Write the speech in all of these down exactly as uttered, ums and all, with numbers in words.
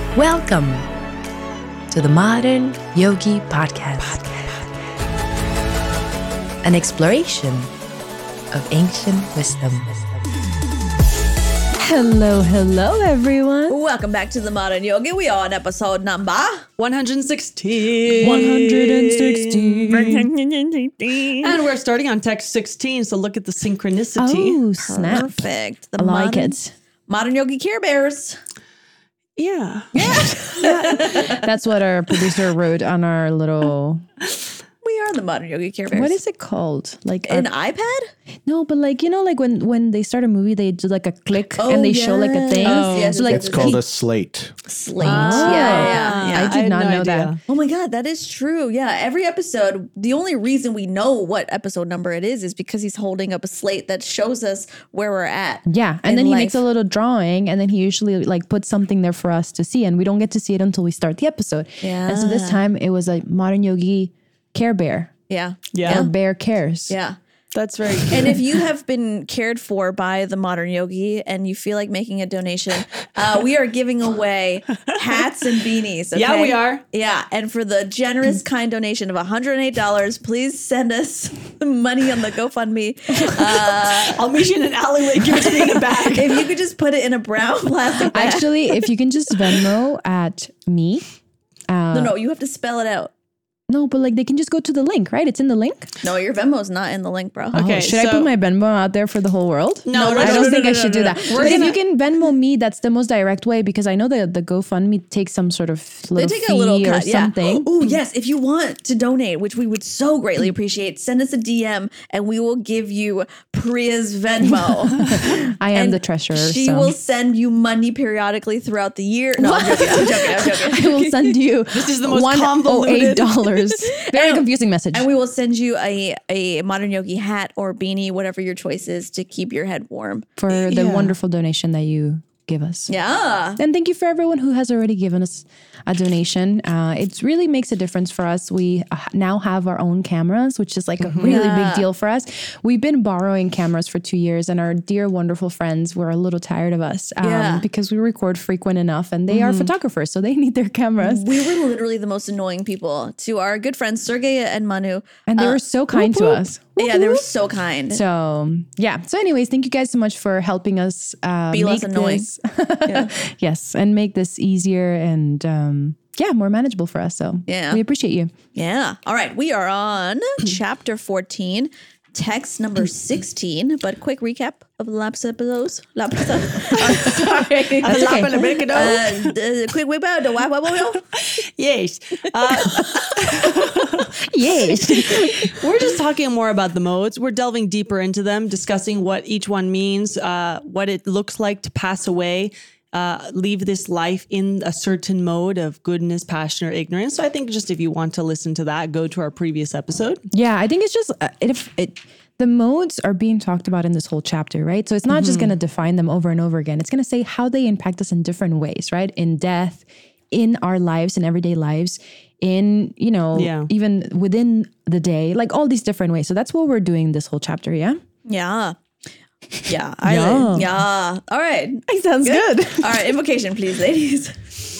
Welcome to the Modern Yogi Podcast, an exploration of ancient wisdom. Hello, hello, everyone. Welcome back to the Modern Yogi. We are on episode number one hundred sixteen. one hundred sixteen. And we're starting on text sixteen, so look at the synchronicity. Oh, snap. Perfect. The I like modern, it. Modern Yogi Care Bears. Yeah. That's what our producer wrote on our little... We are the Modern Yogi Care Bears. What is it called? Like An our- iPad? No, but like, you know, like when, when they start a movie, they do like a click Oh, and they show like a thing. yes, yes, so like yes, It's yes, called yes. a slate. Slate. Oh. Yeah, yeah, yeah. I did had not no know idea. that. Oh my God, that is true. Yeah, every episode, the only reason we know what episode number it is is because he's holding up a slate that shows us where we're at. Yeah. And in then he life. makes a little drawing and then he usually like puts something there for us to see. And we don't get to see it until we start the episode. And so this Yeah. time it was a Modern Yogi Care Bear. Yeah. Yeah. Or Bear Cares. Yeah. That's very cute. And if you have been cared for by the Modern Yogi and you feel like making a donation, uh, we are giving away hats and beanies. Okay? Yeah, we are. Yeah. And for the generous, kind donation of one hundred eight dollars, please send us money on the GoFundMe. Uh, I'll meet you in an alleyway, give it to me in a bag. if you could just put it in a brown plastic bag. Actually, if you can just Venmo at me. Uh, no, no, you have to spell it out. No, but like they can just go to the link, right? It's in the link. No, your Venmo's not in the link, bro. Okay, Oh, should I so- put my Venmo out there for the whole world? No, no, I no, don't no, think no, I no, should no, do no. that. We're But gonna- if you can Venmo me, that's the most direct way because I know that the GoFundMe takes some sort of They little take fee a little or cut, yeah. something. Oh, yes. If you want to donate, which we would so greatly appreciate, send us a D M and we will give you Priya's Venmo. I am And the treasurer. She so. will send you money periodically throughout the year. No, I'm joking. I'm joking. I'm joking. I will send you This is the most one oh eight convoluted. dollars. Very confusing message. And we will send you a, a Modern Yogi hat or beanie, whatever your choice is, to keep your head warm. for the Yeah. wonderful donation that you give us. Yeah. And thank you for everyone who has already given us a donation. Uh, it really makes a difference for us. We uh, now have our own cameras, which is like a really Yeah. big deal for us. We've been borrowing cameras for two years and our dear, wonderful friends were a little tired of us um, Yeah. because we record frequent enough and they are photographers, so they need their cameras. We were literally the most annoying people to our good friends, Sergey and Manu. And they Uh, were so kind to us. Yeah, they were so kind. So yeah. So anyways, thank you guys so much for helping us uh, Be less make annoying. this- yes, and make this easier and um, yeah, more manageable for us. So Yeah. we appreciate you. Yeah. All right. We are on chapter fourteen, text number sixteen. But quick recap of the last episodes. Last episode. Oh, sorry. That's okay. Uh, the quick whip out the wow, wow, wow, wow. Yes. Uh, Yes. we're just talking more about the modes. We're delving deeper into them, discussing what each one means, uh, what it looks like to pass away, uh, leave this life in a certain mode of goodness, passion, or ignorance. So I think just if you want to listen to that, go to our previous episode. Yeah, I think it's just uh, it, it. The modes are being talked about in this whole chapter, right? So it's not just going to define them over and over again. It's going to say how they impact us in different ways, right? In death, in our lives, in everyday lives, in you know, Yeah. even within the day, like all these different ways. So that's what we're doing this whole chapter. Yeah, Yeah. Yeah. I, Yeah. yeah. All right. sounds good. All right. Invocation, please, ladies.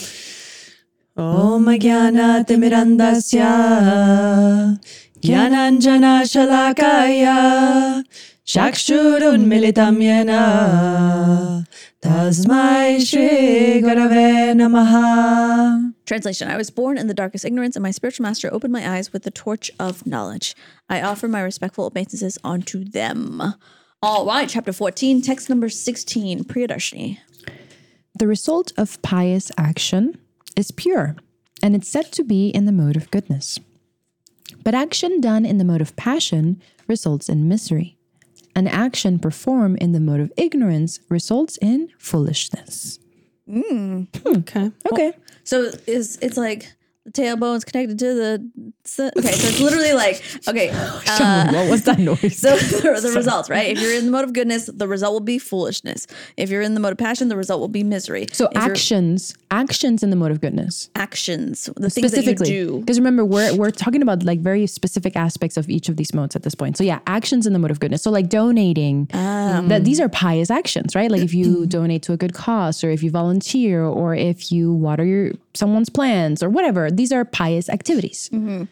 Om Jnana Timirandasya Jnananjana Shalakaya Chakshurun Militam Yena Tasmai Shri Gurave Namaha. Translation. I was born in the darkest ignorance, and my spiritual master opened my eyes with the torch of knowledge. I offer my respectful obeisances unto them. All right, chapter fourteen, text number sixteen, Priyadarshini. The result of pious action is pure, and it's said to be in the mode of goodness. But action done in the mode of passion results in misery. An action performed in the mode of ignorance results in foolishness. Okay. Okay. So is it's like tailbone's connected to the. Okay, so it's literally like okay. Uh, what was that noise? So the, the results, right? If you're in the mode of goodness, the result will be foolishness. If you're in the mode of passion, the result will be misery. So If you're- actions, actions in the mode of goodness. actions, the things that you Specifically, do. because remember, we're we're talking about like very specific aspects of each of these modes at this point. So yeah, actions in the mode of goodness. So like donating, that these are pious actions, right? Like if you donate to a good cause, or if you volunteer, or if you water your someone's plants, or whatever. These are pious activities.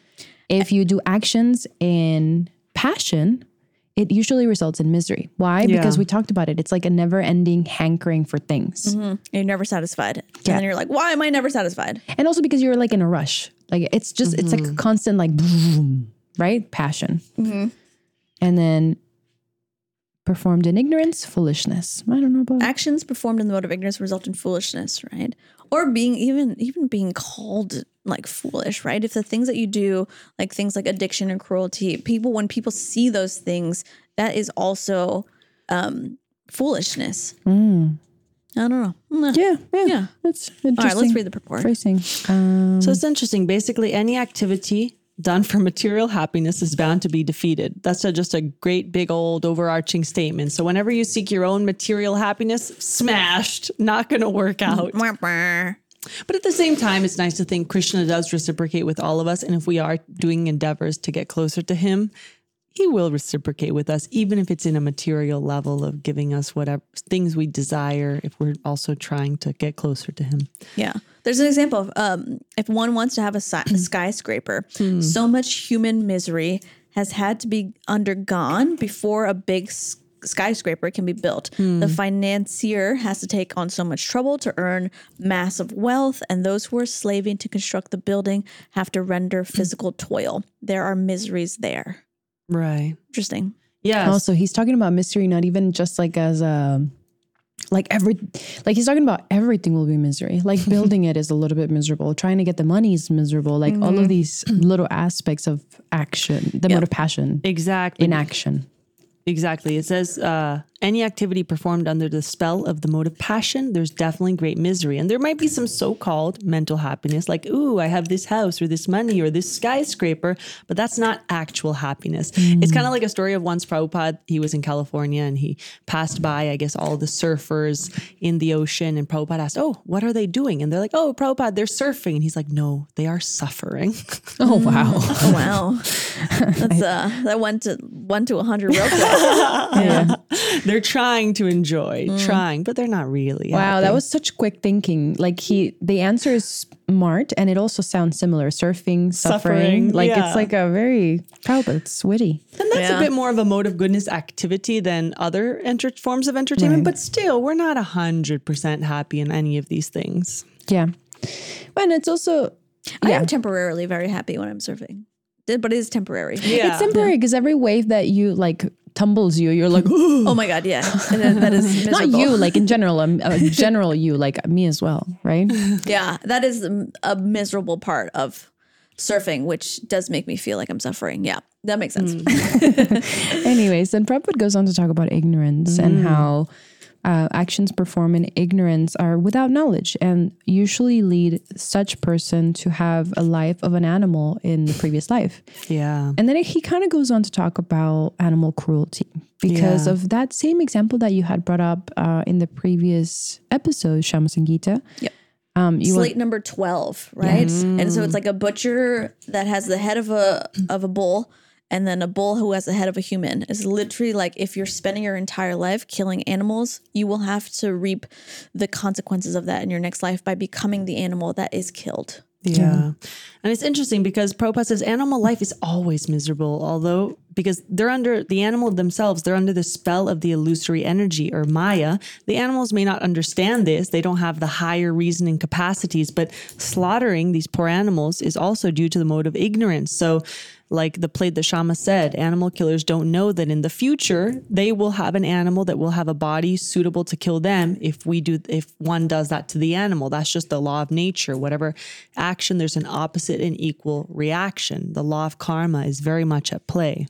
If you do actions in passion, it usually results in misery. Why? Yeah. Because we talked about it. It's like a never-ending hankering for things. You're never satisfied, and Yeah. then you're like, "Why am I never satisfied?" And also because you're like in a rush. Like it's just, it's like a constant like, boom, right? Passion. And then performed in ignorance, foolishness. I don't know about Actions performed in the mode of ignorance result in foolishness, right? Or being even even being called like foolish, right? If the things that you do, like things like addiction and cruelty, people when people see those things, that is also um, foolishness. I don't know. Mm. Yeah, yeah. Yeah. That's interesting. All right, let's read the purport. Phrasing. Um, So it's interesting. Basically, any activity done for material happiness is bound to be defeated. That's a, just a great big old overarching statement. So whenever you seek your own material happiness, smashed, not going to work out. Wah, wah. But at the same time, it's nice to think Krishna does reciprocate with all of us. And if we are doing endeavors to get closer to him, he will reciprocate with us, even if it's in a material level of giving us whatever things we desire, if we're also trying to get closer to him. Yeah. There's an example of um, if one wants to have a, si- a skyscraper, so much human misery has had to be undergone before a big s- skyscraper can be built. The financier has to take on so much trouble to earn massive wealth, and those who are slaving to construct the building have to render physical toil. There are miseries there. Right. Interesting. Yeah. Also, he's talking about misery, not even just like as a, like every, like he's talking about everything will be misery. Like building it is a little bit miserable. Trying to get the money is miserable. Like all of these little aspects of action, the mode of passion Exactly. in action. Exactly. It says uh, any activity performed under the spell of the mode of passion, there's definitely great misery. And there might be some so-called mental happiness, like, ooh, I have this house or this money or this skyscraper, but that's not actual happiness. Mm. It's kind of like a story of once Prabhupada, he was in California and he passed by, I guess, all the surfers in the ocean. And Prabhupada asked, oh, what are they doing? And they're like, oh, Prabhupada, they're surfing. And he's like, no, they are suffering. Oh, wow. Oh, wow. That's uh, that went to one to a hundred real quick. Yeah. They're trying to enjoy, mm. trying, but they're not really. Wow, happy. that was such quick thinking. Like he, the answer is smart, and it also sounds similar. Surfing, suffering, Suffering, like yeah. it's like a very, oh, but it's witty. And that's Yeah. a bit more of a mode of goodness activity than other enter- forms of entertainment. Right. But still, we're not a hundred percent happy in any of these things. Yeah, and it's also I yeah. am temporarily very happy when I'm surfing, but it is temporary. Yeah. It's temporary because every wave that you like tumbles you, you're like, Oh my God, yeah. And then that is miserable. not you, like in general, um, uh, general you, like me as well, right? Yeah, that is a, a miserable part of surfing, which does make me feel like I'm suffering. Yeah, that makes sense. Mm. Anyways, then Prabhupada goes on to talk about ignorance mm. and how uh, actions performed in ignorance are without knowledge and usually lead such person to have a life of an animal in the previous life. Yeah. And then he kind of goes on to talk about animal cruelty because Yeah. of that same example that you had brought up uh, in the previous episode, Shama Sangita. Yep. Um, you Slate were, number twelve, right? Yes. And so it's like a butcher that has the head of a of a bull, and then a bull who has the head of a human. It's literally like if you're spending your entire life killing animals, you will have to reap the consequences of that in your next life by becoming the animal that is killed. Yeah. And it's interesting because Prabhupada says animal life is always miserable, although because they're under the animal themselves, they're under the spell of the illusory energy or Maya. The animals may not understand this. They don't have the higher reasoning capacities, but slaughtering these poor animals is also due to the mode of ignorance. So like the plate that Shama said, animal killers don't know that in the future they will have an animal that will have a body suitable to kill them if we do if one does that to the animal. That's just the law of nature. Whatever action, there's an opposite and equal reaction. The law of karma is very much at play.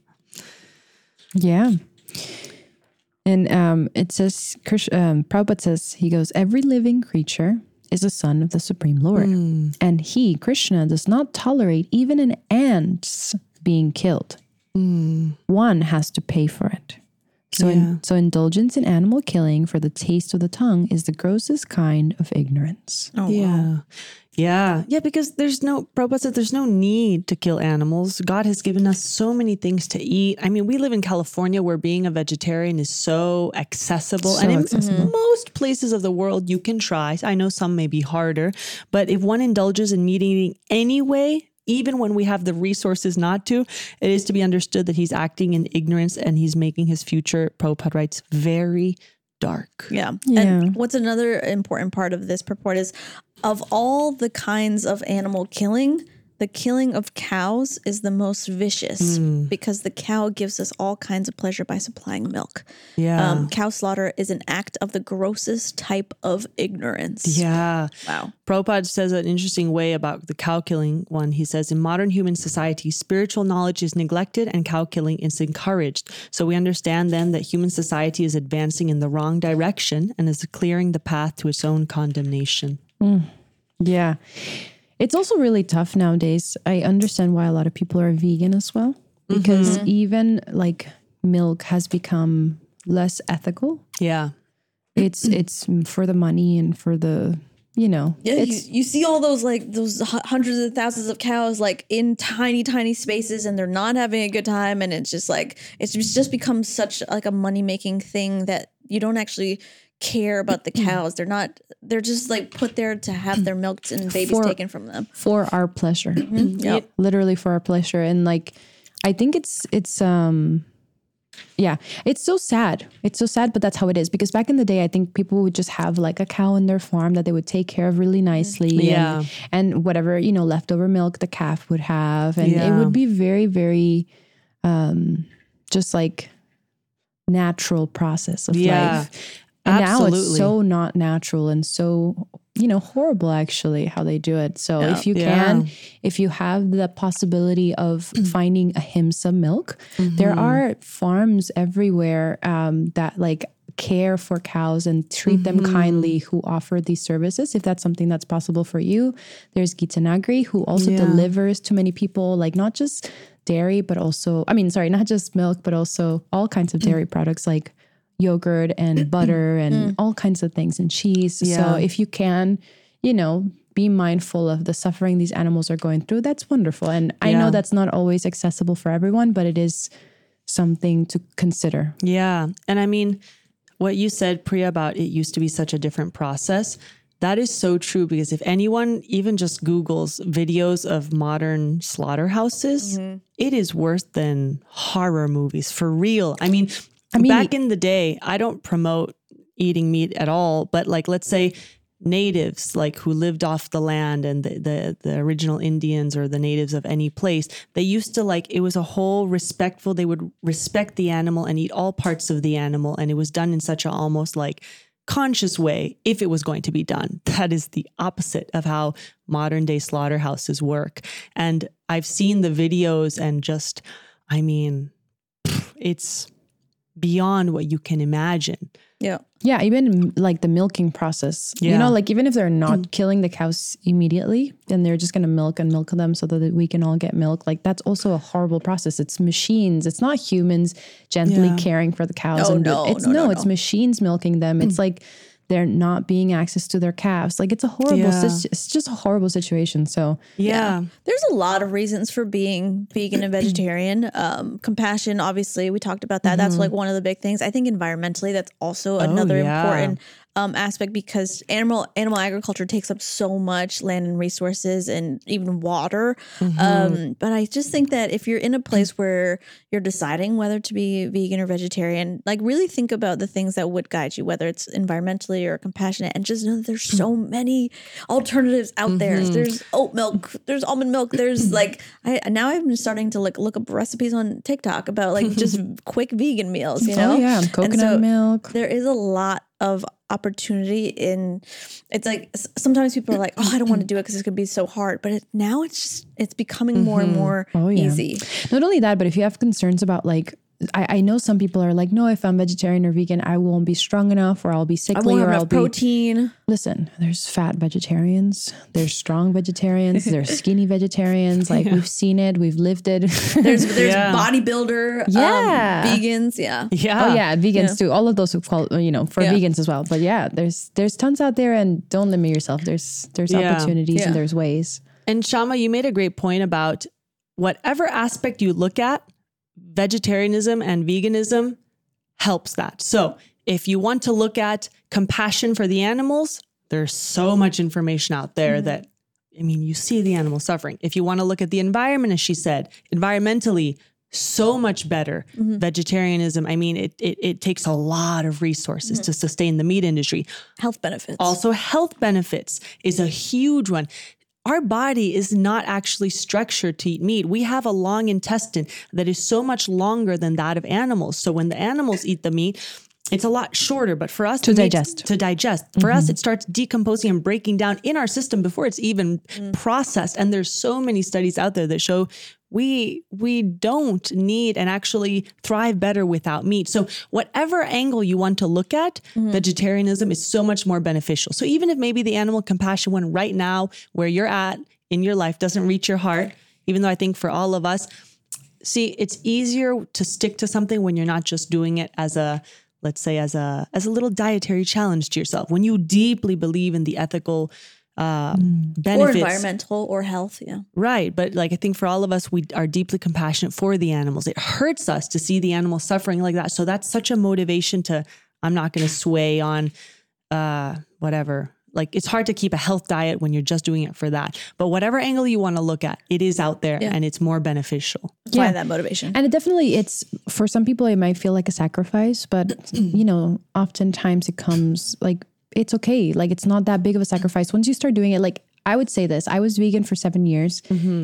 yeah. And um, it says, Krish, um, Prabhupada says, he goes, every living creature is a son of the Supreme Lord. Mm. And he, Krishna, does not tolerate even an ant's being killed. Mm. One has to pay for it. So, Yeah. in, so indulgence in animal killing for the taste of the tongue is the grossest kind of ignorance. Oh, Yeah. wow. Yeah. Yeah. Because there's no, Prabhupada said there's no need to kill animals. God has given us so many things to eat. I mean, we live in California where being a vegetarian is so accessible. So and in accessible. most places of the world, you can try. I know some may be harder, but if one indulges in meat eating anyway, even when we have the resources not to, it is to be understood that he's acting in ignorance and he's making his future, Prabhupada writes, very dark. Yeah. Yeah. And what's another important part of this purport is of all the kinds of animal killing, the killing of cows is the most vicious because the cow gives us all kinds of pleasure by supplying milk. Yeah. Um, cow slaughter is an act of the grossest type of ignorance. Yeah. Wow. Prabhupada says an interesting way about the cow killing one. He says, in modern human society, spiritual knowledge is neglected and cow killing is encouraged. So we understand then that human society is advancing in the wrong direction and is clearing the path to its own condemnation. Yeah. It's also really tough nowadays. I understand why a lot of people are vegan as well, because even like milk has become less ethical. Yeah. It's it's for the money and for the, you know, Yeah, you, it's you see all those like those hu- hundreds of thousands of cows like in tiny, tiny spaces, and they're not having a good time, and it's just like it's just just become such like a money making thing that you don't actually care about the cows. They're not. They're just like put there to have their milk and babies For- taken from them. for our pleasure. Yep. Literally for our pleasure. And like I think it's it's um yeah, it's so sad. It's so sad, but that's how it is. Because back in the day, I think people would just have like a cow in their farm that they would take care of really nicely. Yeah. And, and whatever, you know, leftover milk the calf would have. And it Yeah. would be very, very um just like natural process of Yeah. life. And now it's Absolutely. so not natural and so, you know, horrible actually how they do it. So Yeah. if you Yeah. can, if you have the possibility of finding a Himsa milk, there are farms everywhere um, that like care for cows and treat them kindly who offer these services. If that's something that's possible for you, there's Gitanagri who also Yeah. delivers to many people, like not just dairy, but also, I mean, sorry, not just milk, but also all kinds of dairy products like yogurt and butter and all kinds of things and cheese. Yeah. So if you can, you know, be mindful of the suffering these animals are going through, that's wonderful. And I Yeah. know that's not always accessible for everyone, but it is something to consider. Yeah. And I mean, what you said, Priya, about it used to be such a different process. That is so true because if anyone even just Googles videos of modern slaughterhouses, it is worse than horror movies for real. I mean, mean- back in the day, I don't promote eating meat at all, but like, let's say natives like who lived off the land and the, the, the original Indians or the natives of any place, they used to like, it was a whole respectful, they would respect the animal and eat all parts of the animal. And it was done in such a almost like conscious way if it was going to be done. That is the opposite of how modern day slaughterhouses work. And I've seen the videos and just, I mean, it's beyond what you can imagine. Yeah. Yeah, even like the milking process. You Yeah. know, like even if they're not killing the cows immediately, then they're just going to milk and milk them so that we can all get milk. Like that's also a horrible process. It's machines. It's not humans gently Yeah. caring for the cows. No, and no, it's no, no, no, it's no. machines milking them. It's like they're not being access to their calves. Like it's a horrible, Yeah. sit- it's just a horrible situation. So Yeah. There's a lot of reasons for being vegan and vegetarian. Um, compassion, obviously, we talked about that. That's like one of the big things. I think environmentally, that's also another yeah. important um, aspect because animal animal agriculture takes up so much land and resources and even water. Um, but I just think that if you're in a place where you're deciding whether to be vegan or vegetarian, like really think about the things that would guide you, whether it's environmentally or compassionate, and just know that there's so many alternatives out there. There's oat milk, there's almond milk, there's like I now I'm starting to like look up recipes on TikTok about like just quick vegan meals, you know? oh yeah, And coconut so milk. There is a lot of opportunity in it's like s- sometimes people are like, oh, I don't want to do it because it's gonna be so hard, but it, now it's just it's becoming more and more Oh, yeah. easy. Not only that, but if you have concerns about like I, I know some people are like, no, if I'm vegetarian or vegan, I won't be strong enough, or I'll be I sickly, won't have or I'll enough be. protein. Listen, there's fat vegetarians, there's strong vegetarians, there's skinny vegetarians. Like we've seen it, we've lived it. There's there's Yeah. bodybuilder, Yeah. um, vegans, yeah. Yeah. Oh yeah, vegans Yeah. too. All of those who call, you know, for Yeah. vegans as well. But yeah, there's there's tons out there, and don't limit yourself. There's there's Yeah. opportunities Yeah. and there's ways. And Shama, you made a great point about whatever aspect you look at, vegetarianism and veganism helps that. So if you want to look at compassion for the animals, there's so much information out there Mm-hmm. that, I mean, you see the animal suffering. If you want to look at the environment, as she said, environmentally, so much better. Mm-hmm. Vegetarianism, I mean, it, it it takes a lot of resources Mm-hmm. to sustain the meat industry. Health benefits. Also, health benefits is a huge one. Our body is not actually structured to eat meat. We have a long intestine that is so much longer than that of animals. So when the animals eat the meat, it's a lot shorter, but for us To the meat- digest. to digest, for us, it starts decomposing and breaking down in our system before it's even processed. And there's so many studies out there that show we we don't need and actually thrive better without meat. So whatever angle you want to look at, vegetarianism is so much more beneficial. So even if maybe the animal compassion one right now, where you're at in your life, doesn't reach your heart, even though I think for all of us, see, it's easier to stick to something when you're not just doing it as a, let's say, as a as a little dietary challenge to yourself. When you deeply believe in the ethical uh, or benefits, environmental or health, yeah. right? But like I think for all of us, we are deeply compassionate for the animals. It hurts us to see the animals suffering like that. So that's such a motivation to. I'm not going to sway on uh, whatever. Like it's hard to keep a health diet when you're just doing it for that. But whatever angle you want to look at, it is out there Yeah. and it's more beneficial. Find Yeah. that motivation. And it definitely, it's for some people, it might feel like a sacrifice, but you know, oftentimes it comes like, it's okay. Like it's not that big of a sacrifice. Once you start doing it, like I would say this, I was vegan for seven years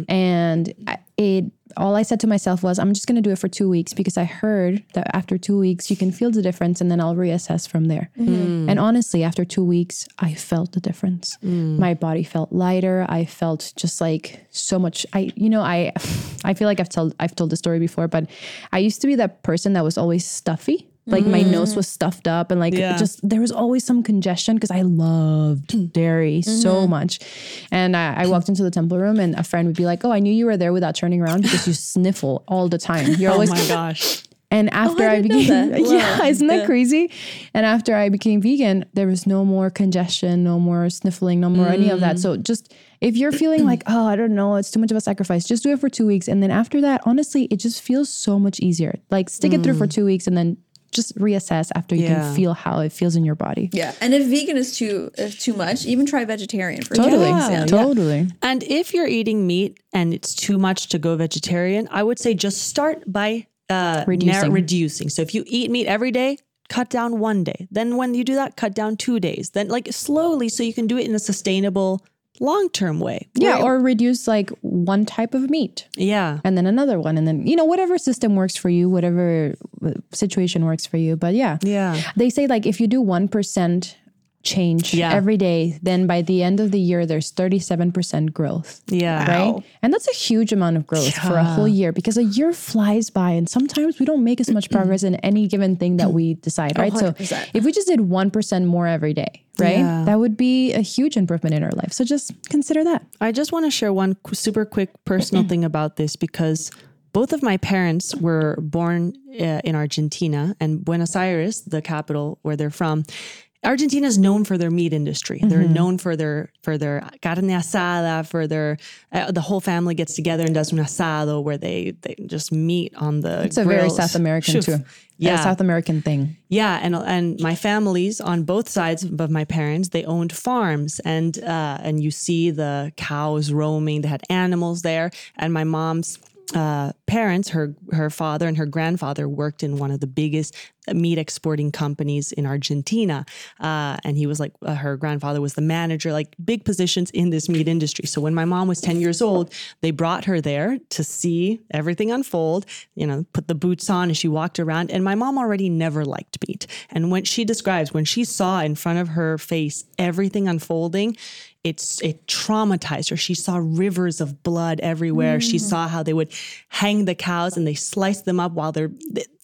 and I- it, all I said to myself was, I'm just going to do it for two weeks because I heard that after two weeks, you can feel the difference and then I'll reassess from there. And honestly, after two weeks, I felt the difference. My body felt lighter. I felt just like so much. I, you know, I, I feel like I've told, I've told the story before, but I used to be that person that was always stuffy. Like my nose was stuffed up and like Yeah. just, there was always some congestion because I loved dairy so much. And I, I walked into the temple room and a friend would be like, oh, I knew you were there without turning around because you sniffle all the time. You're Oh always, my gosh. and after I I, didn't know became, that. yeah, Wow. isn't that Yeah. crazy? And after I became vegan, there was no more congestion, no more sniffling, no more any of that. So just, if you're feeling like, oh, I don't know, it's too much of a sacrifice, just do it for two weeks. And then after that, honestly, it just feels so much easier. Like stick it through for two weeks and then just reassess after you Yeah. can feel how it feels in your body. Yeah. And if vegan is too is too much, even try vegetarian for Totally. two weeks. Yeah. Totally. And if you're eating meat and it's too much to go vegetarian, I would say just start by uh, Reducing. narrow- reducing. So if you eat meat every day, cut down one day. Then when you do that, cut down two days. Then like slowly so you can do it in a sustainable, long-term way. Yeah. Where- Or reduce like one type of meat yeah. and then another one. And then, you know, whatever system works for you, whatever uh, situation works for you. But yeah. Yeah. They say like if you do one percent change Yeah. every day, then by the end of the year, there's thirty-seven percent growth. Yeah. Right. And that's a huge amount of growth for a whole year because a year flies by and sometimes we don't make as much progress in any given thing that we decide. Right. one So hundred percent. if we just did one percent more every day, right, Yeah. that would be a huge improvement in our life. So just consider that. I just want to share one qu- super quick personal thing about this because both of my parents were born uh, in Argentina and Buenos Aires, the capital where they're from. Argentina is known for their meat industry. They're known for their for their carne asada, for their uh, the whole family gets together and does un asado where they they just meet on the. It's a very grills. South American Shoof. too. Yeah, A South American thing. yeah, and and my families on both sides of my parents, they owned farms, and uh, and you see the cows roaming. They had animals there, and my mom's uh, parents, her her father and her grandfather worked in one of the biggest meat exporting companies in Argentina, uh, and he was like uh, her grandfather was the manager, like big positions in this meat industry. So when my mom was ten years old, they brought her there to see everything unfold. You know, put the boots on, and she walked around. And my mom already never liked meat, and when she describes when she saw in front of her face everything unfolding, it's it traumatized her. She saw rivers of blood everywhere. She saw how they would hang the cows and they sliced them up while they're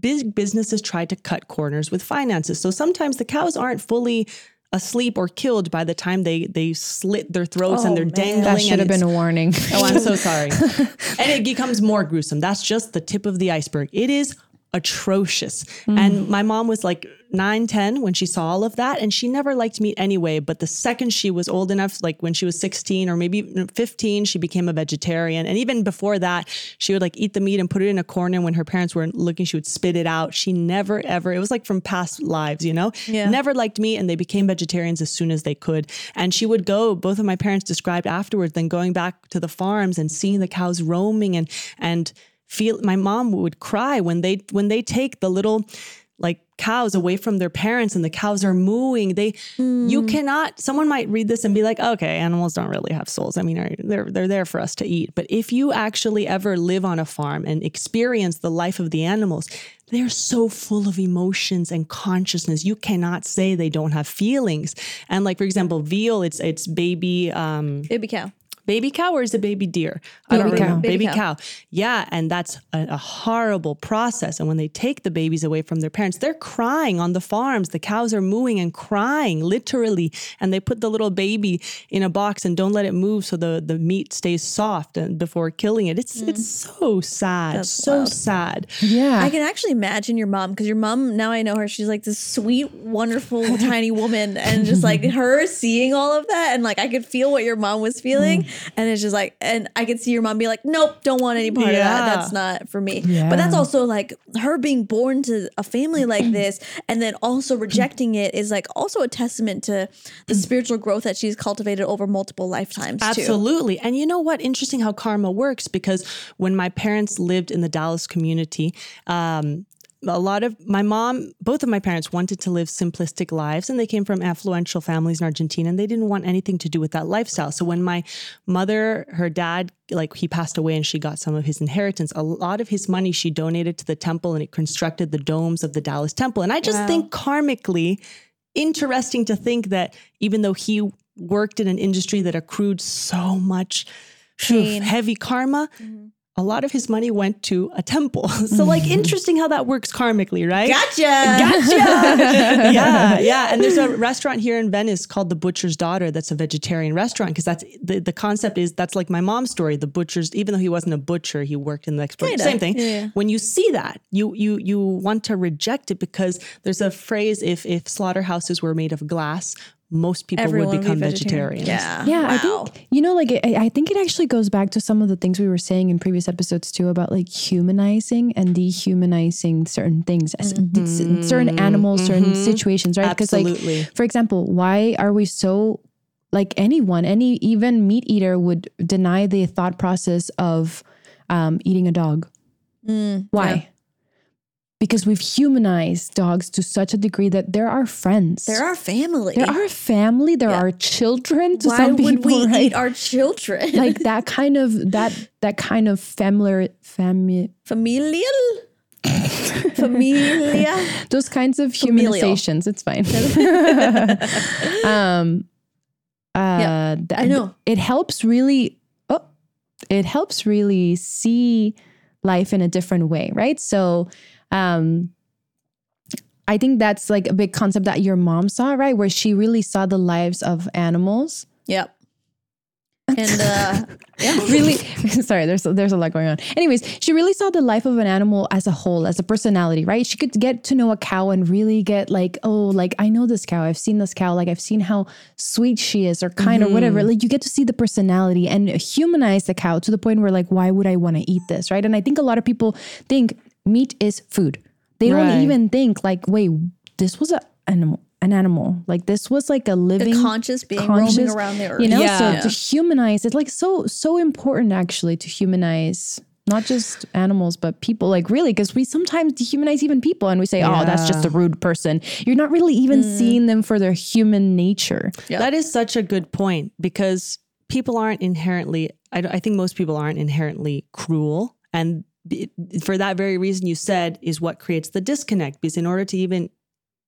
big businesses try to cut corners with finances. So sometimes the cows aren't fully asleep or killed by the time they they slit their throats Oh, and they're man. dangling. That should and have been it's- a warning. Oh, I'm so sorry. And it becomes more gruesome. That's just the tip of the iceberg. It is atrocious. Mm. And my mom was like nine, ten when she saw all of that. And she never liked meat anyway. But the second she was old enough, like when she was sixteen or maybe fifteen, she became a vegetarian. And even before that, she would like eat the meat and put it in a corner. When her parents weren't looking, she would spit it out. She never, ever, it was like from past lives, you know, Yeah. never liked meat. And they became vegetarians as soon as they could. And she would go, both of my parents described afterwards, then going back to the farms and seeing the cows roaming and, and, feel my mom would cry when they when they take the little like cows away from their parents and the cows are mooing. They mm. you cannot, someone might read this and be like, okay, animals don't really have souls. I mean, are, they're they're there for us to eat. But if you actually ever live on a farm and experience the life of the animals, they're so full of emotions and consciousness. You cannot say they don't have feelings. And like, for example, veal, it's it's baby um Baby cow. Baby cow or is it baby deer? I Baby don't cow. remember. Baby Baby cow. cow. Yeah. And that's a, a horrible process. And when they take the babies away from their parents, they're crying on the farms. The cows are mooing and crying literally. And they put the little baby in a box and don't let it move so the, the meat stays soft and before killing it. It's, mm. it's so sad. That's so wild. sad. Yeah. I can actually imagine your mom, because your mom, now I know her, she's like this sweet, wonderful, tiny woman. And just like her seeing all of that. And like, I could feel what your mom was feeling. Mm. And it's just like, and I could see your mom be like, nope, don't want any part Yeah. of that. That's not for me. Yeah. But that's also like her being born to a family like this and then also rejecting it is like also a testament to the spiritual growth that she's cultivated over multiple lifetimes too. Absolutely. And you know what? Interesting how karma works, because when my parents lived in the Dallas community, um, a lot of my mom, both of my parents wanted to live simplistic lives, and they came from affluential families in Argentina, and they didn't want anything to do with that lifestyle. So when my mother, her dad, like he passed away and she got some of his inheritance, a lot of his money she donated to the temple, and it constructed the domes of the Dallas temple. And I just Wow. think karmically interesting to think that even though he worked in an industry that accrued so much Pain. heavy karma, Mm-hmm. a lot of his money went to a temple. So like interesting how that works karmically, right? Gotcha. Gotcha. yeah, yeah. And there's a restaurant here in Venice called The Butcher's Daughter that's a vegetarian restaurant, because that's the, the concept is that's like my mom's story. The butcher's, even though he wasn't a butcher, he worked in the export. Kinda. Same thing. Yeah. When you see that, you you you want to reject it, because there's a phrase, if if slaughterhouses were made of glass, most people Everyone would would be become vegetarian. vegetarians. Yeah. Yeah, I Wow. think, you know, like, I, I think it actually goes back to some of the things we were saying in previous episodes too about like humanizing and dehumanizing certain things, mm-hmm. certain animals, certain mm-hmm. situations, right? Because Absolutely. like, for example, why are we so, like anyone, any even meat eater would deny the thought process of um, eating a dog? Mm, Why? yeah. Because we've humanized dogs to such a degree that they're our friends. They're our family. They're our family. They're Yeah. our children to Why some would people, we right? eat our children? Like that kind of that that kind of familiar family Familial? Familia? those kinds of Familial. humanizations. It's fine. um, uh, Yeah, th- I know. it helps really. Oh, it helps really see life in a different way, right? So. Um, I think that's like a big concept that your mom saw, right? Where she really saw the lives of animals. Yep. And uh, yeah. Really, sorry, there's there's a lot going on. Anyways, she really saw the life of an animal as a whole, as a personality, right? She could get to know a cow and really get like, oh, like I know this cow. I've seen this cow. Like I've seen how sweet she is or kind Mm-hmm. or whatever. Like you get to see the personality and humanize the cow to the point where like, why would I want to eat this, right? And I think a lot of people think meat is food. They don't Right. even think like, wait, this was a animal. An animal, like this was like a living, A conscious being conscious, roaming around the earth. you know. Yeah. So Yeah. to humanize, it's like so so important actually to humanize not just animals but people. Like really, because we sometimes dehumanize even people, and we say, "Oh, that's just a rude person." You're not really even Mm. seeing them for their human nature. Yeah. That is such a good point, because people aren't inherently, I, I think most people aren't inherently cruel. And b- for that very reason you said is what creates the disconnect, because in order to even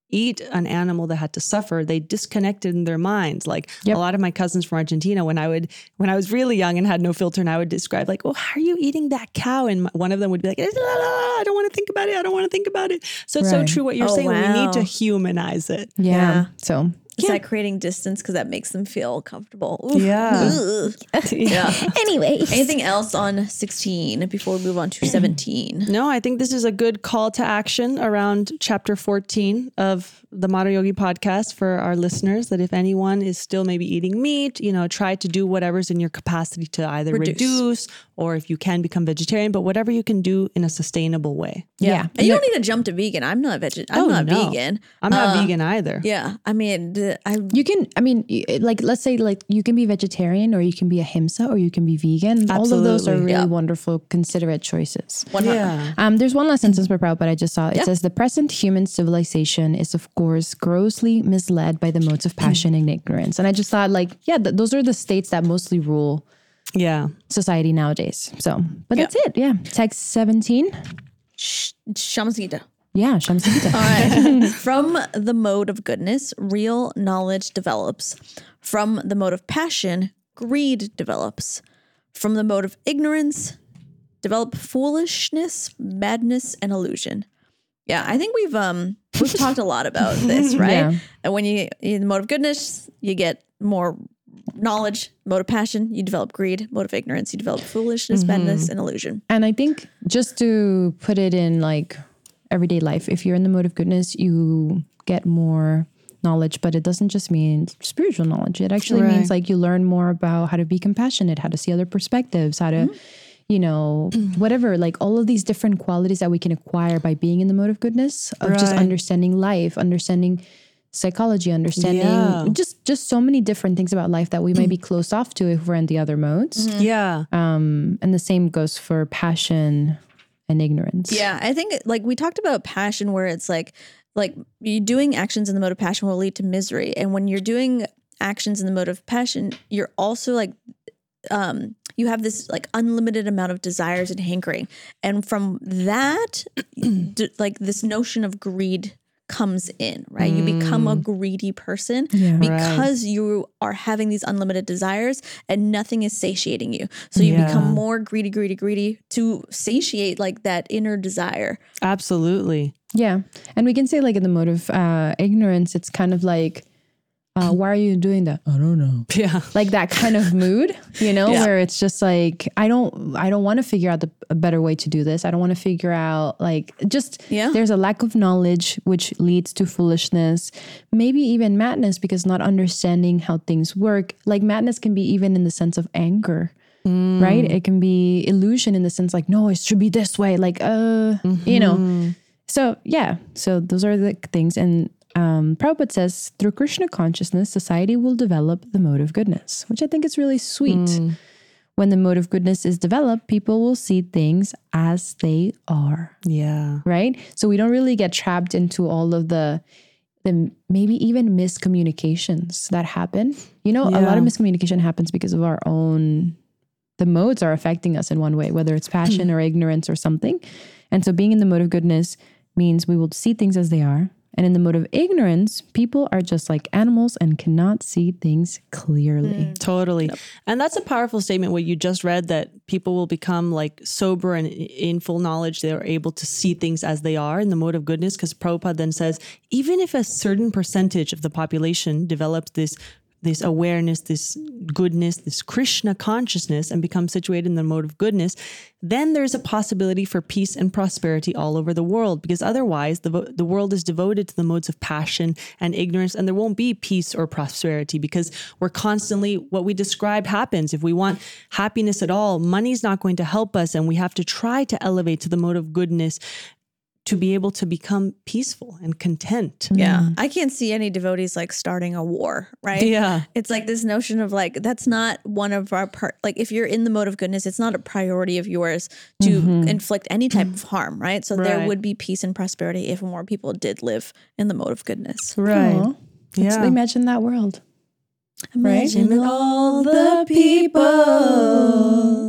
eat an animal that had to suffer, they disconnected in their minds. Like Yep. a lot of my cousins from Argentina, when I would, when I was really young and had no filter, and I would describe like, oh, how are you eating that cow? And one of them would be like, I don't want to think about it. I don't want to think about it. So it's Right. so true what you're Oh, saying. We wow. need to humanize it. Yeah. Yeah. So Is that creating distance because that makes them feel comfortable? Oof. Yeah. Ugh. Yeah. anyway. Anything else on sixteen before we move on to seventeen? No, I think this is a good call to action around chapter fourteen of the Modern Yogi podcast for our listeners, that if anyone is still maybe eating meat, you know, try to do whatever's in your capacity to either Reduce. reduce, or if you can become vegetarian, but whatever you can do in a sustainable way. Yeah. And you don't need to jump to vegan. I'm not vegan. I'm Oh, not no. vegan. I'm not Uh, vegan either. Yeah. I mean, the- I You can, I mean, y- like, let's say, like, you can be vegetarian, or you can be a himsa, or you can be vegan. All of those are Absolutely. really Yeah. wonderful, considerate choices. one Yeah. Um, there's one last sentence by Prabhupada I just saw. It Yeah. says, the present human civilization is, of course, grossly misled by the modes of passion and ignorance. And I just thought, like, yeah, th- those are the states that mostly rule Yeah. society nowadays. So, but that's it. Yeah. Text seventeen. Sh- Shamasita. Yeah. Shamsita. All right. From the mode of goodness, real knowledge develops. From the mode of passion, greed develops. From the mode of ignorance, develop foolishness, madness, and illusion. Yeah, I think we've um we've talked a lot about this, right? Yeah. And when you in the mode of goodness, you get more knowledge. Mode of passion, you develop greed. Mode of ignorance, you develop foolishness, madness, and illusion. And I think just to put it in like everyday life, if you're in the mode of goodness, you get more knowledge, but it doesn't just mean spiritual knowledge. It actually Right. means like you learn more about how to be compassionate, how to see other perspectives, how to, you know, whatever, like all of these different qualities that we can acquire by being in the mode of goodness, of just Right. understanding life, understanding psychology, understanding Yeah. just just so many different things about life that we might be closed off to if we're in the other modes. Yeah. Um, and the same goes for passion and ignorance. Yeah, I think like we talked about passion, where it's like like you doing actions in the mode of passion will lead to misery, and when you're doing actions in the mode of passion, you're also like um you have this like unlimited amount of desires and hankering, and from that d- like this notion of greed comes in, right? You become a greedy person Yeah. because you are having these unlimited desires and nothing is satiating you. So you Yeah. become more greedy, greedy, greedy to satiate like that inner desire. Absolutely. Yeah. And we can say like in the mode of uh, ignorance, it's kind of like, uh, why are you doing that? I don't know. Yeah. Like that kind of mood, you know, Yeah. where it's just like, I don't, I don't want to figure out the, a better way to do this. I don't want to figure out like, just, Yeah. there's a lack of knowledge, which leads to foolishness, maybe even madness, because not understanding how things work. Like madness can be even in the sense of anger. Right? It can be illusion in the sense like, no, it should be this way. Like, uh, you know. So yeah, so those are the things. And um, Prabhupada says, through Krishna consciousness, society will develop the mode of goodness, which I think is really sweet. When the mode of goodness is developed, people will see things as they are, Yeah. right? So we don't really get trapped into all of the, the maybe even miscommunications that happen. You know, a lot Yeah. of miscommunication happens because of our own, the modes are affecting us in one way, whether it's passion or ignorance or something. And so being in the mode of goodness means we will see things as they are. And in the mode of ignorance, people are just like animals and cannot see things clearly. Totally. And that's a powerful statement what you just read, that people will become like sober and in full knowledge. They're able to see things as they are in the mode of goodness. Because Prabhupada then says, even if a certain percentage of the population develops this this awareness, this goodness, this Krishna consciousness, and become situated in the mode of goodness, then there's a possibility for peace and prosperity all over the world. Because otherwise, the, vo- the world is devoted to the modes of passion and ignorance, and there won't be peace or prosperity because we're constantly, what we described happens. If we want happiness at all, money's not going to help us, and we have to try to elevate to the mode of goodness to be able to become peaceful and content. Yeah. I can't see any devotees like starting a war, right? Yeah. It's like this notion of like, that's not one of our part. Like if you're in the mode of goodness, it's not a priority of yours to inflict any type of harm, right? So there Right. would be peace and prosperity if more people did live in the mode of goodness. Right. Aw. Let's Yeah. imagine that world. Imagine all the people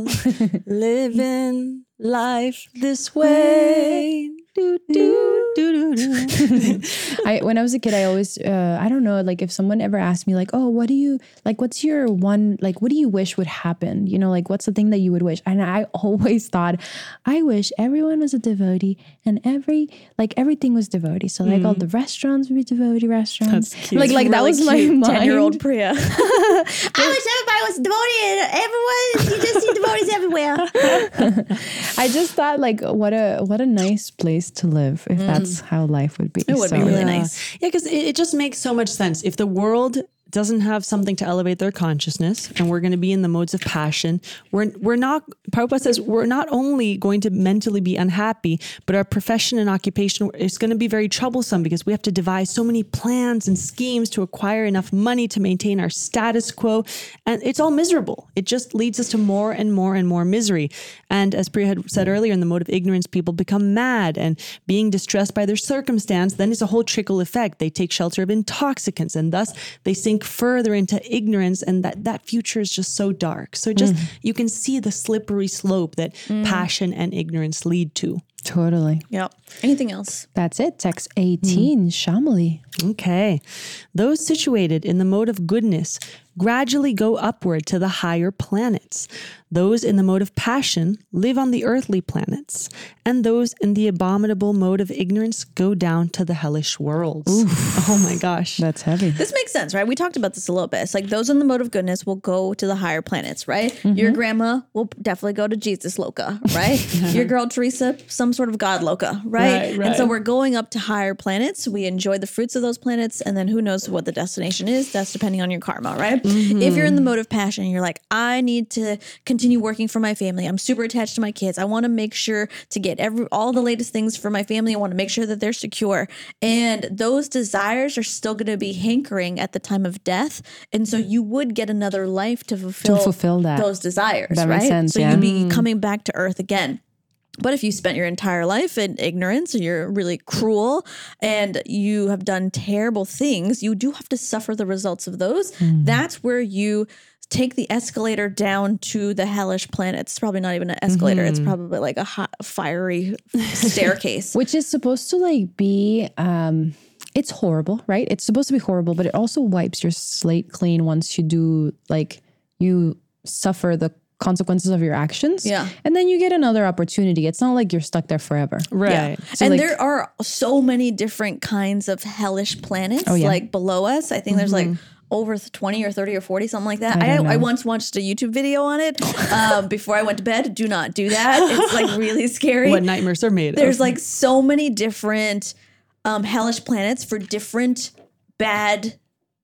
living life this way. Do, do, do, do, do. I when I was a kid, I always uh, I don't know, like if someone ever asked me like, oh, what do you like? What's your one like? What do you wish would happen? You know, like what's the thing that you would wish? And I always thought, I wish everyone was a devotee and every like everything was devotee. So like mm. all the restaurants would be devotee restaurants. That's cute. Like like really that was my mind. ten-year-old Priya. I wish everybody was devotee and everyone you just see devotees everywhere. I just thought like what a what a nice place to live if mm. that's how life would be. It would so, be really yeah. nice. Yeah, because it, it just makes so much sense. If the world doesn't have something to elevate their consciousness and we're going to be in the modes of passion, we're we're not, Prabhupada says, we're not only going to mentally be unhappy, but our profession and occupation is going to be very troublesome because we have to devise so many plans and schemes to acquire enough money to maintain our status quo. And it's all miserable. It just leads us to more and more and more misery. And as Priya had said earlier, in the mode of ignorance, people become mad and being distressed by their circumstance, then it's a whole trickle effect. They take shelter of intoxicants and thus they sink further into ignorance, and that that future is just so dark. So just mm. you can see the slippery slope that mm. passion and ignorance lead to. Totally. Yep. Anything else? That's it. Text eighteen, mm. Shamali. Okay. Those situated in the mode of goodness gradually go upward to the higher planets. Those in the mode of passion live on the earthly planets, and those in the abominable mode of ignorance go down to the hellish worlds. Oof. Oh my gosh. That's heavy. This makes sense, right? We talked about this a little bit. It's like those in the mode of goodness will go to the higher planets, right? Mm-hmm. Your grandma will definitely go to Jesus Loka, right? Your girl Teresa, some sort of God Loka, right? Right, right? And so we're going up to higher planets. We enjoy the fruits of those planets, and then who knows what the destination is? That's depending on your karma, right? Mm-hmm. If you're in the mode of passion, you're like, I need to continue working for my family. I'm super attached to my kids. I want to make sure to get every all the latest things for my family. I want to make sure that they're secure. And those desires are still going to be hankering at the time of death. And so you would get another life to fulfill, to fulfill that. those desires, that right? Makes sense, so yeah. you'd be coming back to earth again. But if you spent your entire life in ignorance and you're really cruel and you have done terrible things, you do have to suffer the results of those. Mm. That's where you take the escalator down to the hellish planets. It's probably not even an escalator. Mm-hmm. It's probably like a hot, fiery staircase. Which is supposed to like be... Um, it's horrible, right? It's supposed to be horrible, but it also wipes your slate clean once you do like you suffer the consequences of your actions. Yeah. And then you get another opportunity. It's not like you're stuck there forever. Right. Yeah. So and like, there are so many different kinds of hellish planets oh, yeah. like below us. I think mm-hmm. there's like over twenty or thirty or forty, something like that. I, I, I once watched a YouTube video on it um, before I went to bed. Do not do that. It's like really scary. What nightmares are made of. There's like so many different um, hellish planets for different bad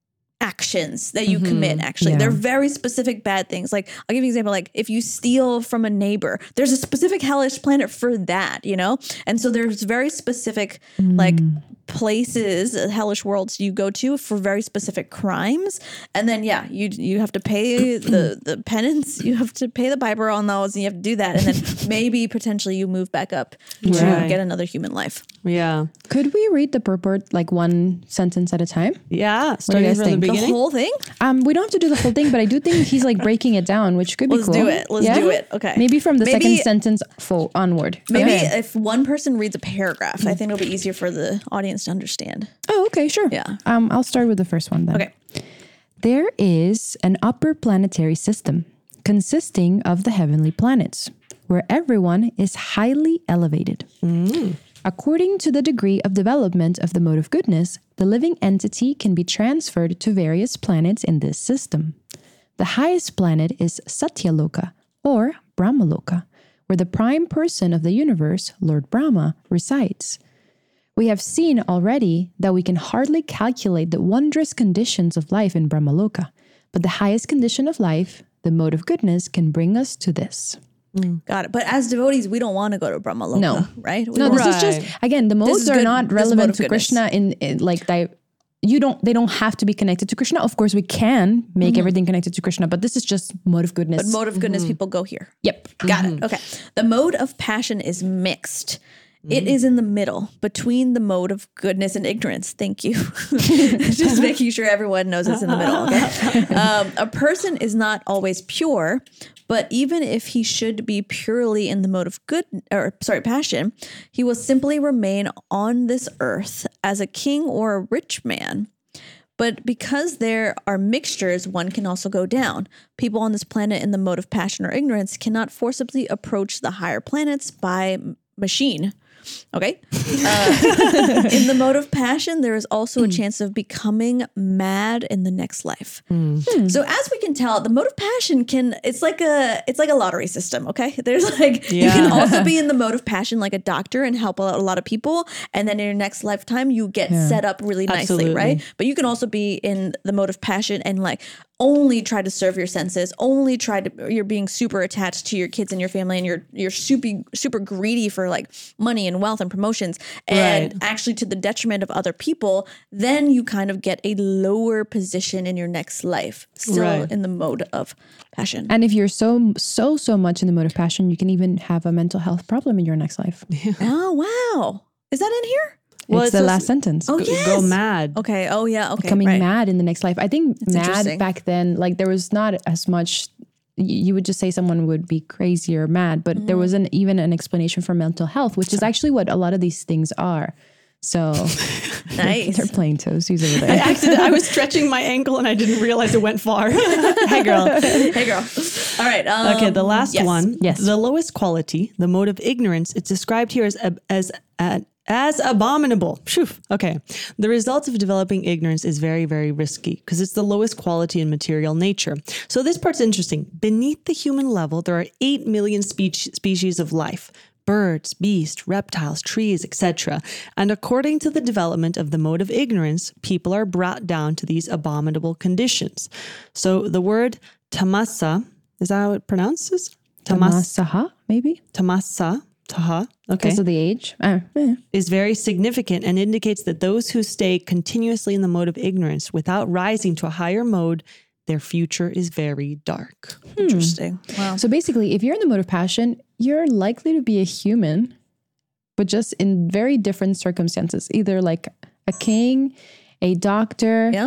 actions that you mm-hmm. commit. Actually, yeah. they're very specific bad things. Like I'll give you an example. Like if you steal from a neighbor, there's a specific hellish planet for that, you know? And so there's very specific mm. like places, hellish worlds you go to for very specific crimes. And then, yeah, you you have to pay the, the penance. You have to pay the piper on those and you have to do that. And then maybe potentially you move back up to right. get another human life. Yeah. Could we read the purport like one sentence at a time? Yeah. Starting from the beginning. The whole thing? Um, we don't have to do the whole thing, but I do think he's like breaking it down, which could be Let's cool. do it. Let's yeah? do it. Okay. Maybe from the maybe, second sentence fo- onward. Maybe okay. if one person reads a paragraph, I think it'll be easier for the audience to understand. Oh, okay, sure. Yeah. Um, I'll start with the first one then. Okay. There is an upper planetary system consisting of the heavenly planets, where everyone is highly elevated. Mm. According to the degree of development of the mode of goodness, the living entity can be transferred to various planets in this system. The highest planet is Satyaloka, or Brahmaloka, where the prime person of the universe, Lord Brahma, resides. We have seen already that we can hardly calculate the wondrous conditions of life in Brahmaloka, but the highest condition of life, the mode of goodness, can bring us to this. Mm. Got it. But as devotees, we don't want to go to Brahmaloka, no. right? We no, this right. is just, again, the modes are good, not relevant to goodness. Krishna in, in like, di- you don't, they don't have to be connected to Krishna. Of course, we can make mm-hmm. everything connected to Krishna, but this is just mode of goodness. But mode of goodness, mm-hmm. people go here. Yep. Got mm-hmm. it. Okay. The mode of passion is mixed. It is in the middle between the mode of goodness and ignorance. Thank you. Just making sure everyone knows it's in the middle. Okay. Um, a person is not always pure, but even if he should be purely in the mode of good, or sorry, passion, he will simply remain on this earth as a king or a rich man. But because there are mixtures, one can also go down. People on this planet in the mode of passion or ignorance cannot forcibly approach the higher planets by m- machine. Okay. Uh, in the mode of passion, there is also a chance of becoming mad in the next life. Mm. So as we can tell, the mode of passion can, it's like a, it's like a lottery system. Okay. There's like, you Yeah. can also be in the mode of passion, like a doctor, and help out a lot of people. And then in your next lifetime, you get Yeah. set up really nicely, Absolutely. right? But you can also be in the mode of passion and like only try to serve your senses, only try to, you're being super attached to your kids and your family, and you're, you're super, super greedy for like money and wealth and promotions, and Right. actually to the detriment of other people. Then you kind of get a lower position in your next life, still Right. in the mode of passion. And if you're so, so, so much in the mode of passion, you can even have a mental health problem in your next life. Oh, wow. Is that in here? Well, it's it's the just- last sentence. Oh, Go- yes. Go mad. Okay. Oh, yeah. Okay. Becoming right. mad in the next life. I think mad interesting. back then, like there was not as much, y- you would just say someone would be crazy or mad, but there wasn't even an explanation for mental health, which is actually what a lot of these things are. So Nice. they're playing toasties over I there. accident- I was stretching my ankle and I didn't realize it went far. Hey, girl. Hey, girl. All right. Um, Okay, the last yes. one. Yes. The lowest quality, the mode of ignorance, it's described here as ab- as as, as abominable. Phew. Okay. The result of developing ignorance is very, very risky because it's the lowest quality in material nature. So this part's interesting. Beneath the human level, there are eight million spe- species of life. Birds, beasts, reptiles, trees, et cetera. And according to the development of the mode of ignorance, people are brought down to these abominable conditions. So the word tamasa, is that how it pronounces? Tamas, Tamasaha, maybe? tamasa, taha, okay, Because of the age. Uh, eh. is very significant and indicates that those who stay continuously in the mode of ignorance without rising to a higher mode, their future is very dark. Interesting. Wow. So basically, if you're in the mode of passion, you're likely to be a human, but just in very different circumstances, either like a king, a doctor, Yeah.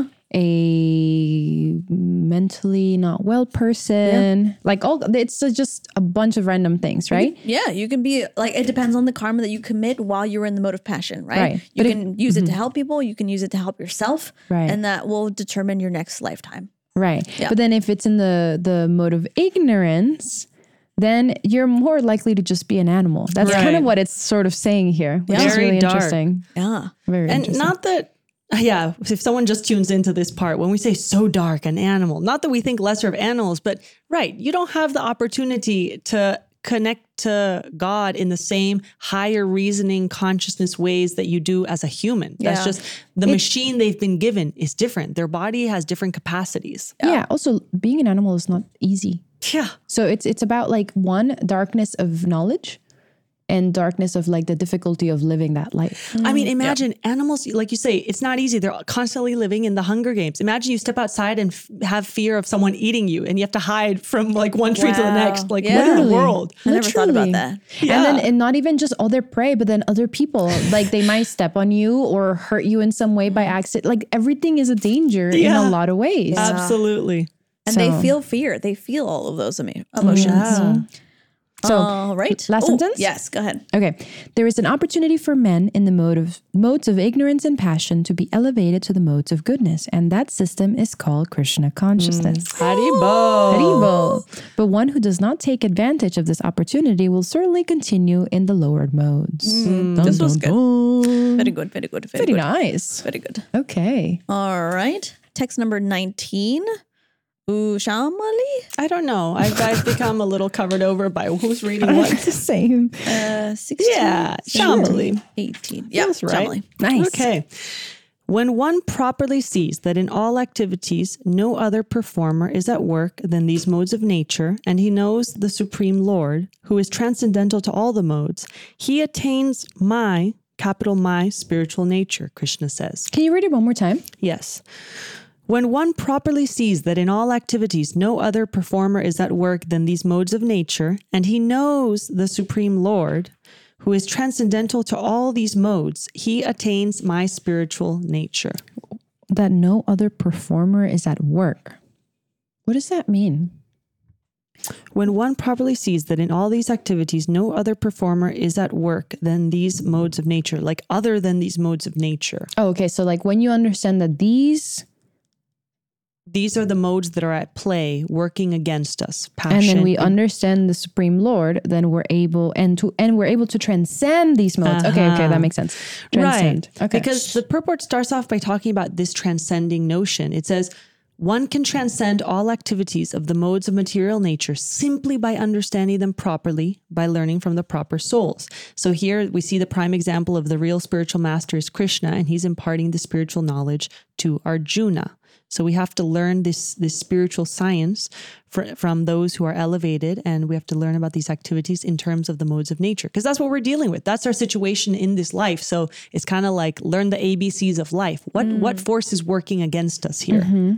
a mentally not well person, like all, it's just a bunch of random things, right? Yeah, you can be like, it depends on the karma that you commit while you're in the mode of passion, right? Right. You But it- can use it to help people, you can use it to help yourself, Right. and that will determine your next lifetime. Right. Yeah. But then if it's in the the mode of ignorance, then you're more likely to just be an animal. That's kind Right. of what it's sort of saying here, which is Very really dark. interesting. Yeah. Very And interesting. not that, yeah, if someone just tunes into this part, when we say so dark, an animal, not that we think lesser of animals, but right, you don't have the opportunity to connect to God in the same higher reasoning consciousness ways that you do as a human. That's Yeah. just the machine they've been given is different. Their body has different capacities. yeah. Also, being an animal is not easy. Yeah. So it's it's about like one, darkness of knowledge, and darkness of like the difficulty of living that life. I mean, imagine animals, like you say, it's not easy. They're constantly living in the Hunger Games. Imagine you step outside and f- have fear of someone eating you and you have to hide from like one tree to the Wow. next. Like, Yeah. what in the Literally. world? I never thought about Literally. that. And then and not even just other prey, but then other people. Like they might step on you or hurt you in some way by accident. Like everything is a danger in Yeah. a lot of ways. Absolutely. And So- they feel fear. They feel all of those emo- emotions. Yeah. So All right. last Oh, sentence? Yes, go ahead. Okay. There is an opportunity for men in the mode of modes of ignorance and passion to be elevated to the modes of goodness. And that system is called Krishna consciousness. Haribo. Haribo. But one who does not take advantage of this opportunity will certainly continue in the lowered modes. Dun, this was dun, good. dun. Very good, very good, very Very good. nice. Very good. Okay. All right. Text number nineteen. Ushamali? I don't know. I've, I've become a little covered over by who's reading what. It's the same. Uh, sixteen. Yeah, Shamali. eighteen. Yeah, That's right. Shamali. Nice. Okay. When one properly sees that in all activities no other performer is at work than these modes of nature, and he knows the Supreme Lord, who is transcendental to all the modes, he attains my, capital my, spiritual nature, Krishna says. Can you read it one more time? Yes. When one properly sees that in all activities no other performer is at work than these modes of nature, and he knows the Supreme Lord, who is transcendental to all these modes, he attains my spiritual nature. That no other performer is at work. What does that mean? When one properly sees that in all these activities, no other performer is at work than these modes of nature, like other than these modes of nature. Oh, okay. So like when you understand that these... These are the modes that are at play, working against us. Passion. And then we understand the Supreme Lord, then we're able and to and we're able to transcend these modes. Uh-huh. Okay, okay, that makes sense. Transcend. Right. Okay. Because the purport starts off by talking about this transcending notion. It says, one can transcend all activities of the modes of material nature simply by understanding them properly, by learning from the proper souls. So here we see the prime example of the real spiritual master is Krishna, and he's imparting the spiritual knowledge to Arjuna. So we have to learn this, this spiritual science fr- from those who are elevated, and we have to learn about these activities in terms of the modes of nature, because that's what we're dealing with. That's our situation in this life. So it's kind of like learn the A B Cs of life. What mm. what force is working against us here? Mm-hmm.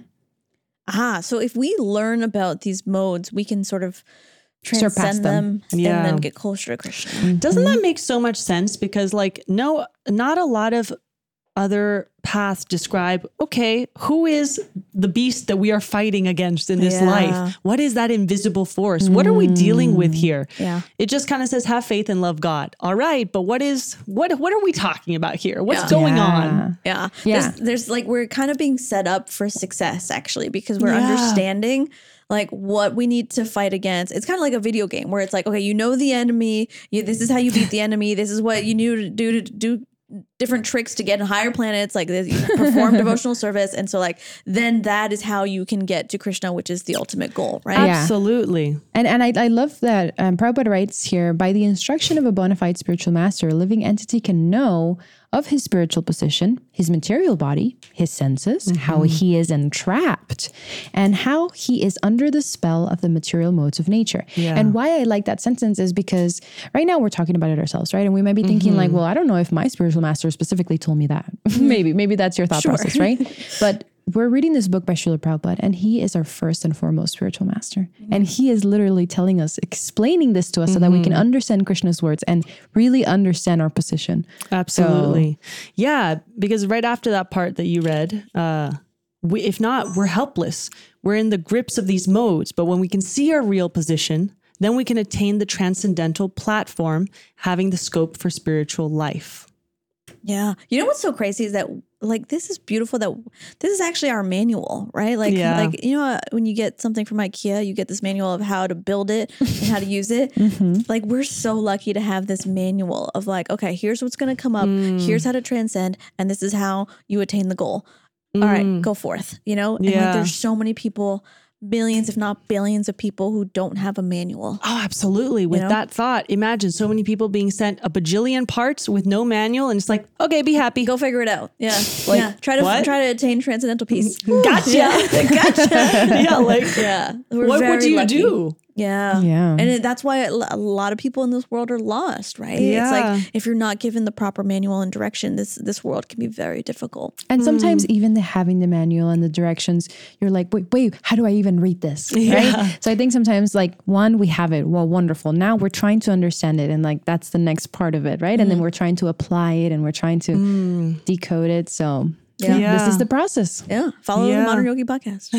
Ah, so if we learn about these modes, we can sort of transcend Surpass them. them, Yeah. and then get closer to Krishna. Mm-hmm. Doesn't that make so much sense? Because like, no, not a lot of other paths describe, okay, who is the beast that we are fighting against in this Yeah. life? What is that invisible force? What are we dealing with here? Yeah. It just kind of says, have faith and love God. All right. But what is, what, what are we talking about here? What's Yeah. going Yeah. on? Yeah. Yeah. There's, there's like, we're kind of being set up for success actually, because we're Yeah. understanding like what we need to fight against. It's kind of like a video game where it's like, okay, you know the enemy. You, this is how you beat the enemy. This is what you need to do to do different tricks to get in higher planets, like this, you perform devotional service. And so like, then that is how you can get to Krishna, which is the ultimate goal, right? Yeah. Absolutely. And and I, I love that um, Prabhupada writes here, by the instruction of a bona fide spiritual master, a living entity can know of his spiritual position, his material body, his senses, mm-hmm. how he is entrapped, and how he is under the spell of the material modes of nature. Yeah. And why I like that sentence is because right now we're talking about it ourselves, right? And we might be thinking Mm-hmm. like, well, I don't know if my spiritual master specifically told me that. maybe, maybe that's your thought Sure. process, right? But we're reading this book by Srila Prabhupada, and he is our first and foremost spiritual master. Mm-hmm. And he is literally telling us, explaining this to us mm-hmm. so that we can understand Krishna's words and really understand our position. Absolutely. So, yeah, because right after that part that you read, uh, we, if not, we're helpless. We're in the grips of these modes. But when we can see our real position, then we can attain the transcendental platform, having the scope for spiritual life. Yeah. You know what's so crazy is that like, this is beautiful that this is actually our manual, right? Like, Yeah. like, you know, uh, when you get something from IKEA, you get this manual of how to build it and how to use it. Mm-hmm. Like, we're so lucky to have this manual of like, okay, here's what's going to come up. Mm. Here's how to transcend. And this is how you attain the goal. Mm. All right, go forth, you know? And Yeah. like, there's so many people, millions, if not billions of people who don't have a manual. Oh, absolutely. With You know? that thought, imagine so many people being sent a bajillion parts with no manual, and it's like, okay, be happy. Go figure it out. Yeah. Like, yeah. Try to what? try to attain transcendental peace. Gotcha. Yeah. Gotcha. Yeah, like, Yeah. We're what very would you lucky. do? Yeah. Yeah. And it, that's why a lot of people in this world are lost, right? Yeah. It's like if you're not given the proper manual and direction, this this world can be very difficult. And sometimes even the having the manual and the directions, you're like, wait, wait, how do I even read this? Yeah. Right? So I think sometimes like one, we have it. Well, wonderful. Now we're trying to understand it. And like, that's the next part of it. Right. And then we're trying to apply it and we're trying to Mm. decode it. So Yeah. Yeah. this is the process. Yeah. Follow Yeah. the Modern Yogi podcast.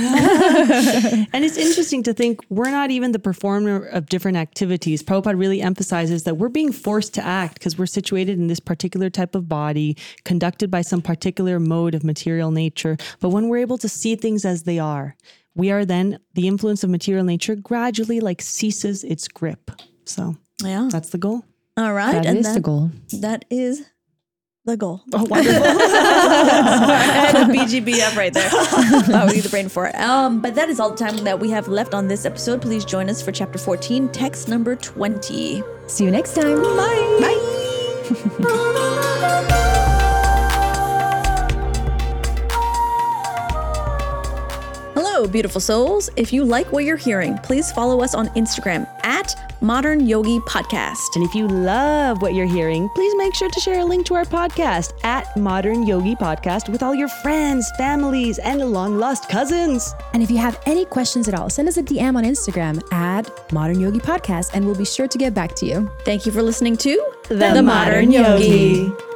And it's interesting to think we're not even the performer of different activities. Prabhupada really emphasizes that we're being forced to act because we're situated in this particular type of body, conducted by some particular mode of material nature. But when we're able to see things as they are, we are then, the influence of material nature gradually like ceases its grip. So Yeah. that's the goal. All right. That and is that, the goal. That is the goal. Oh, wonderful. I had a B G B up right there. That would be the brain for it. Um, but that is all the time that we have left on this episode. Please join us for chapter fourteen, text number twenty. See you next time. Bye. Bye. Hello, beautiful souls. If you like what you're hearing, please follow us on Instagram at Modern Yogi Podcast. And if you love what you're hearing, please make sure to share a link to our podcast at Modern Yogi Podcast with all your friends, families, and long lost cousins. And if you have any questions at all, send us a D M on Instagram at Modern Yogi Podcast, and we'll be sure to get back to you. Thank you for listening to The Modern Yogi.